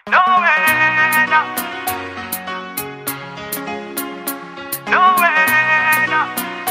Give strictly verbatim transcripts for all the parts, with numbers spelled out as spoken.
No way, no. No way, no.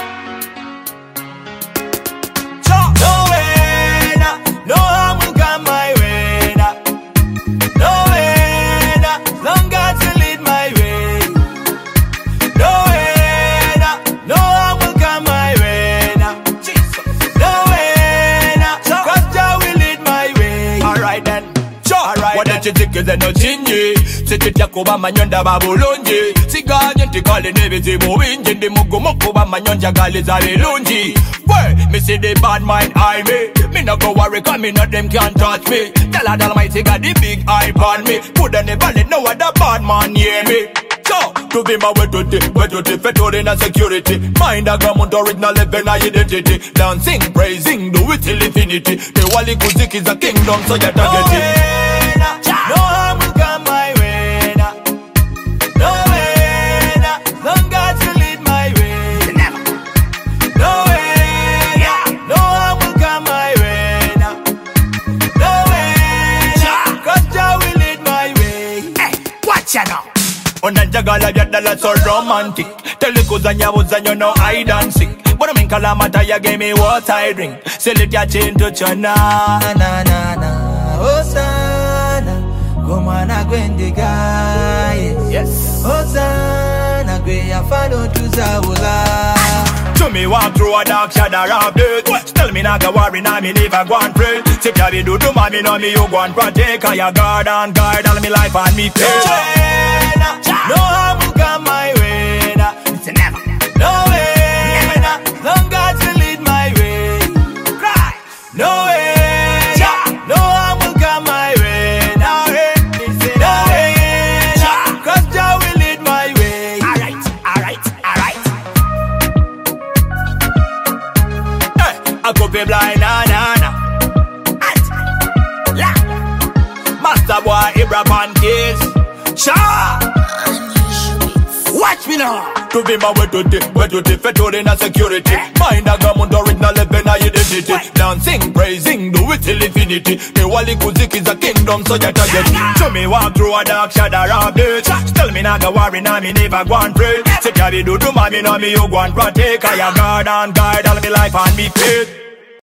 No way, no. No harm will come my way, no. No way, no. Long God to lead my way. No way, no. No harm will come my way, no. No way, no. Cause Jah will lead my way. Alright then. Wadachitike no chinji Siti yakuba manyonda babulunji Siganye ntikale nebizibu winji Ndi mugumu kuba manyonja gali za bilunji Where, me see the bad mind eye me Me no go worry cause me know them can't touch me Tell her the Almighty got the big eye on me Coulda never let no other bad man hear me So, to be my way to the, way to the federal in security Mind a government original living identity Dancing, praising, do it till infinity The wali kuzik is a kingdom so you don't get it no harm will come my way, nah. No way, nah. Long God to lead my way. Never. No way, nah. No harm will come my way, nah. No way, nah. Cause Jah will lead my way. Hey, watch ya now. Unanjagala vyadala so romantic. Telikuzanya wuzanyo no I dancing. But I'm in Kalamata ya gave me what I drink. Sell it ya chain to China. Na na na na. Hosanna. Gomana gwende guys. Yes. Hosanna gwe afano tuzawula. To me walk through a dark shadow of death. Tell me not to worry, now me live a go and pray. Say carry do to mommy, know me you go and protect. Cause you guard and guide all me life and me faith. No harm will come my way, nah. It's a never. No way, nah. Long God will lead my way. Cry. No way, nah. No harm will come my way, nah. No way, nah. Cause Jah will lead my way. Alright, alright, alright. Hey, I could be blind, nah, nah, nah. And la. Master boy, Ibra Pancase. Sha. Watch me now. To be my way to the, way to the federal in security. Mind a government original living identity. Dancing, praising, do it till infinity. The wali kuzik is a kingdom, so you target. To me walk through a dark shadow of death. Tell me not to worry, now me never go and pray. Say carry do to mommy, know me you go and protect. Cause you guard and guide all me life and me faith.